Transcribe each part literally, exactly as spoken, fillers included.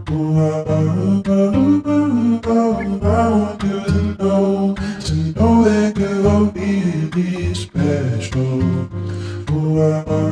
Ooh, I, I, I, I want you to know, to know that girl really special. Ooh, I, I,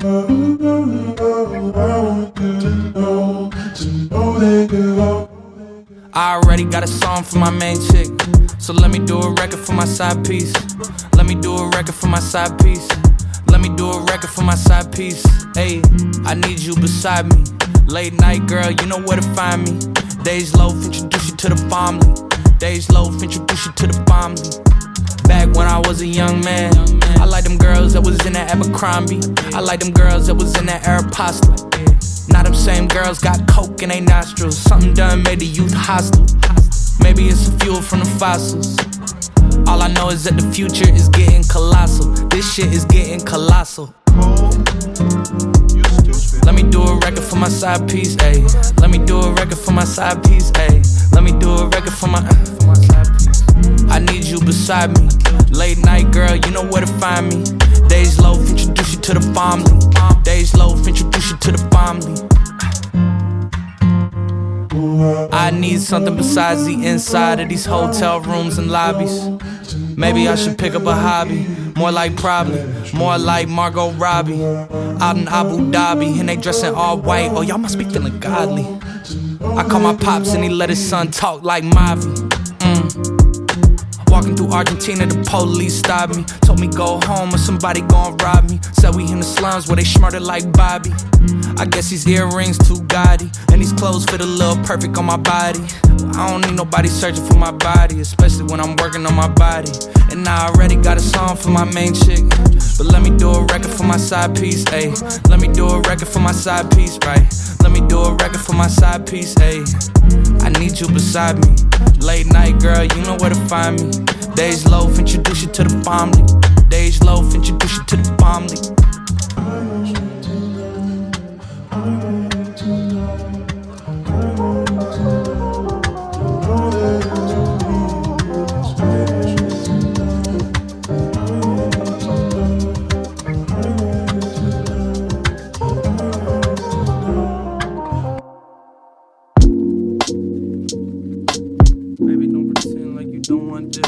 I, I want you to know, to know that girl. I already got a song for my main chick, so let me do a record for my side piece. Let me do a record for my side piece. Let me do a record for my side piece. Hey, I need you beside me. Late night girl, you know where to find me. Days Loaf, introduce you to the family. Days Loaf, introduce you to the family. Back when I was a young man, I like them girls that was in that Abercrombie. I like them girls that was in that Aeropostale. Now them same girls got coke in they nostrils. Something done made the youth hostile. Maybe it's the fuel from the fossils. All I know is that the future is getting colossal. This shit is getting colossal. Let me do a record for my side piece, ayy. Let me do a record for my side piece, ayy. Let me do a record for my, for my side piece. I need you beside me. Late night girl, you know where to find me. Days Loaf, introduce you to the family. Days Loaf, introduce you to the family. I need something besides the inside of these hotel rooms and lobbies. Maybe I should pick up a hobby. More like probably, more like Margot Robbie. Out in Abu Dhabi, and they dressing all white. Oh, y'all must be feeling godly. I call my pops and he let his son talk like Mavi. Mm. Walking through Argentina, the police stopped me. Told me go home or somebody gon' rob me. Said we in the slums where they smarter like Bobby. I guess these earrings too gaudy, and these clothes fit a little perfect on my body. I don't need nobody searching for my body, especially when I'm working on my body. And I already got a song for my main chick, but let me do a record for my side piece, ayy. Let me do a record for my side piece, right? Let me do a record for my side piece, ayy. I need you beside me. Late night girl, you know where to find me. Days Loaf, introduce you to the family. Days Loaf, introduce you to the family. Baby, don't pretend like you don't want this.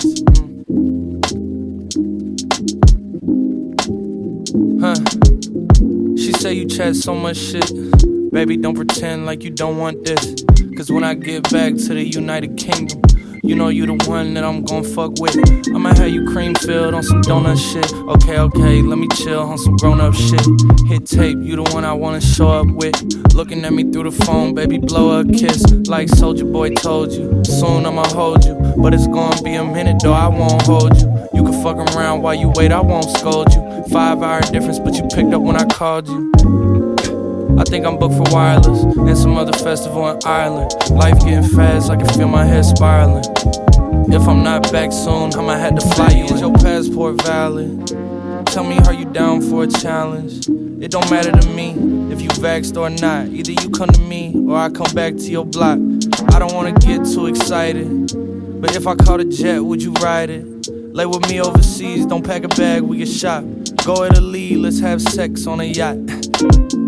Mm. Huh? She say you chat so much shit. Baby, don't pretend like you don't want this. Cause when I get back to the United Kingdom, you know you the one that I'm gon' fuck with. I'ma have you cream filled on some donut shit. Okay, okay, let me chill on some grown up shit. Hit tape, you the one I wanna show up with. Looking at me through the phone, baby, blow a kiss. Like Soulja Boy told you, soon I'ma hold you. But it's gonna be a minute though, I won't hold you. You can fuck around while you wait, I won't scold you. Five hour difference, but you picked up when I called you. I think I'm booked for Wireless and some other festival in Ireland. Life getting fast, I can feel my head spiraling. If I'm not back soon, I'ma have to fly you. Is your passport valid? Tell me, are you down for a challenge? It don't matter to me if you vaxxed or not. Either you come to me or I come back to your block. I don't wanna get too excited, but if I caught a jet, would you ride it? Lay with me overseas, don't pack a bag, we get shot. Go Italy, let's have sex on a yacht.